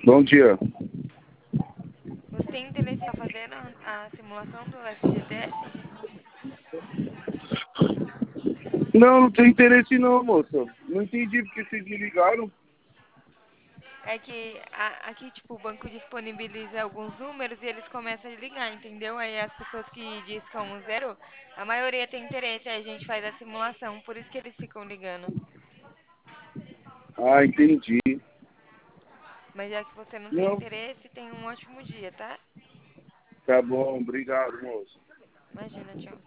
Bom dia. Você tem interesse em estar fazendo a simulação do FGTS? Não, não tem interesse não, moça. Não entendi porque vocês me ligaram. É que aqui, tipo, o banco disponibiliza alguns números e eles começam a ligar, entendeu? Aí as pessoas que discam o zero, a maioria tem interesse, aí a gente faz a simulação, por isso que eles ficam ligando. Ah, entendi. Mas já que você não tem Não, interesse, tenha um ótimo dia, tá? tá bom. Obrigado, moça. Imagina, tchau.